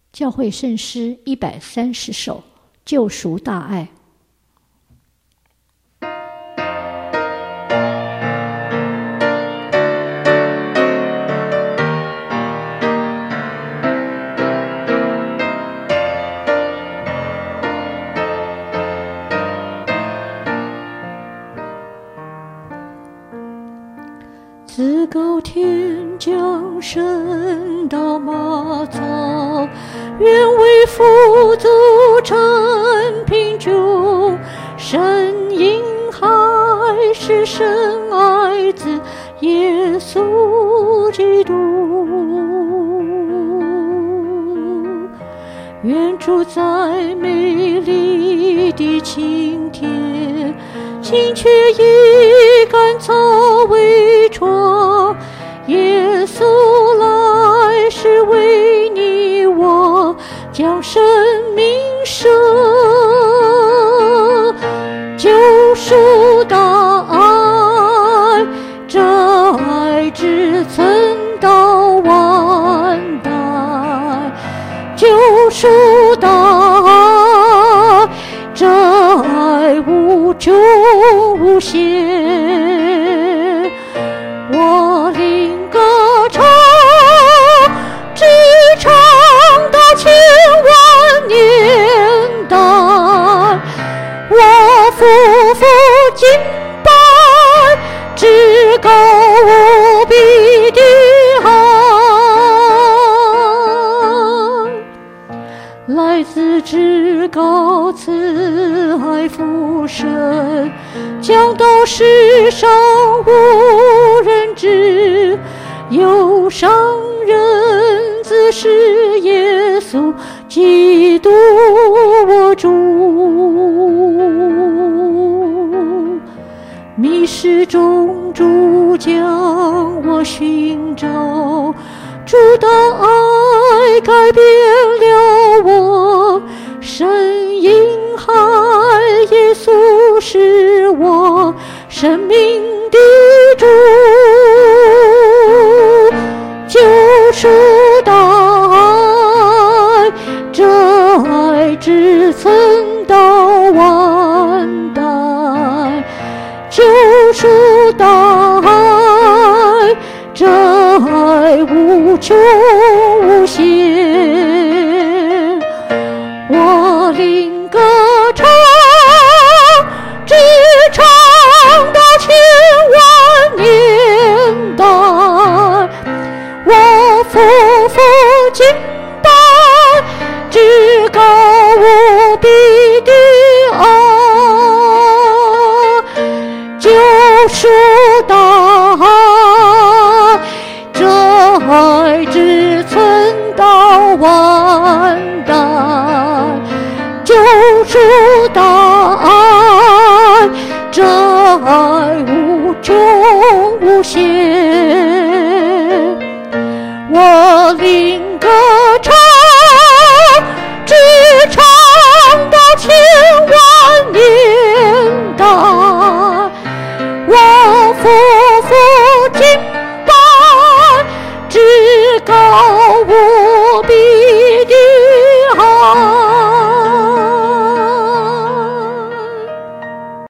教会圣诗130首，救赎大爱。自高天降生到马槽，愿为父祖承贫穷，神婴孩是神爱子耶稣基督。愿住在美丽的晴天，青雀以干草为床，耶稣来是为你我将生命舍，救赎大爱，这爱只存到万代，救赎大爱，这爱无穷无限。我领歌唱，直唱到千万年代，我夫妇敬拜至高无比的爱，来自至高慈爱父神，降到世上无人知，有上人子是耶稣基督我主。迷失中主将我寻找，主的爱改变了我，神婴孩耶稣是我生命的主，救赎大爱，这爱只存到万代，救赎大爱，这爱无穷无限。我领歌唱，直唱到千万年代，我夫妇敬拜至高无比的爱，救赎大爱，这爱只存到万代，救赎大爱，这爱无穷无限。我领歌唱，直唱到千万年代，我